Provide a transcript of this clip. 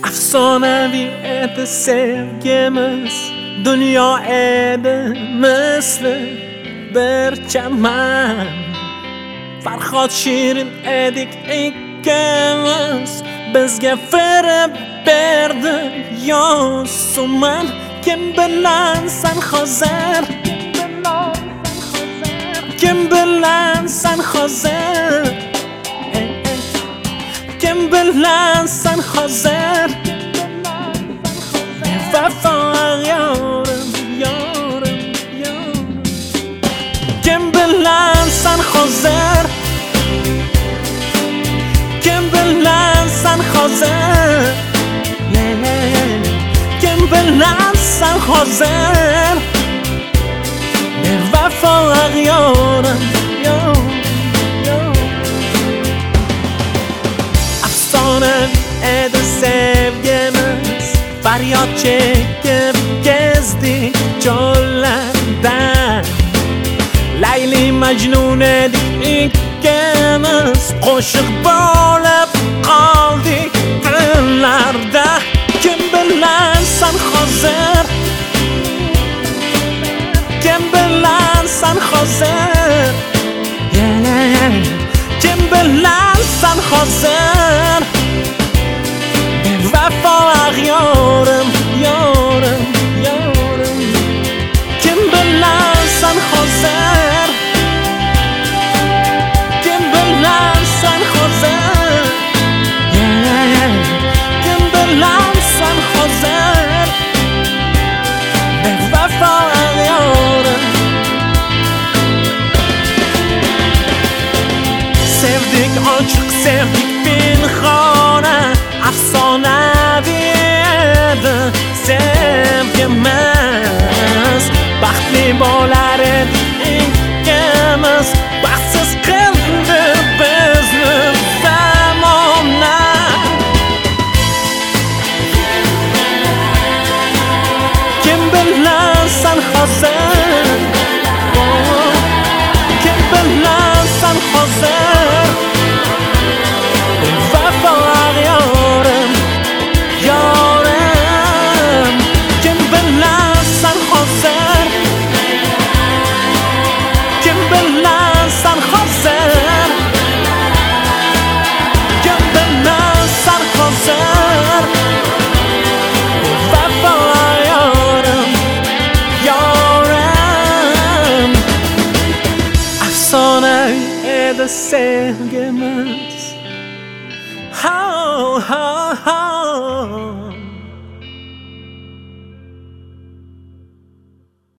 Afsonaviy edi sevgimiz, dunyo edi misli bir chaman. Farhod Shirin edik ikkimiz, bizga firib berdi yo'suman. Kim bilansan hozir? Kim bilansan hozir? Kim bilansan hozir? Vafo yorim, yorim, yorim. Kim bilansan hozir? Kim bilansan hozir? Kim bilansan hozir? Vafo yorim, yorim, yorim. Afsonaviy edi sevgimiz, faryod chekib gezdik cho'llardan. Layli Majnun edik ikkimiz, qo'shiq bo'lib qoldik tillarda. Kim bilansan hozir? Kim bilansan hozir? Kim bilansan hozir? Vafo yorim, yorim, yorim. Kim bilansan hozir? Kim bilansan hozir? Kim bilansan hozir? Vafo yorim. Sevdik ochiq, sevdik pinhona, afsonaviy edi sevgimiz. Baxtli bo'lar edik ikkimiz, baxtsiz qildi bizni zamona. Kim bilansan hozir? Kim bilansan hozir? Vafo yorim, yorim. Kim bilansan hozir? Kim bilansan hozir? Kim bilansan hozir? Vafo yorim, yorim. Afsonaviy edi sevgimiz.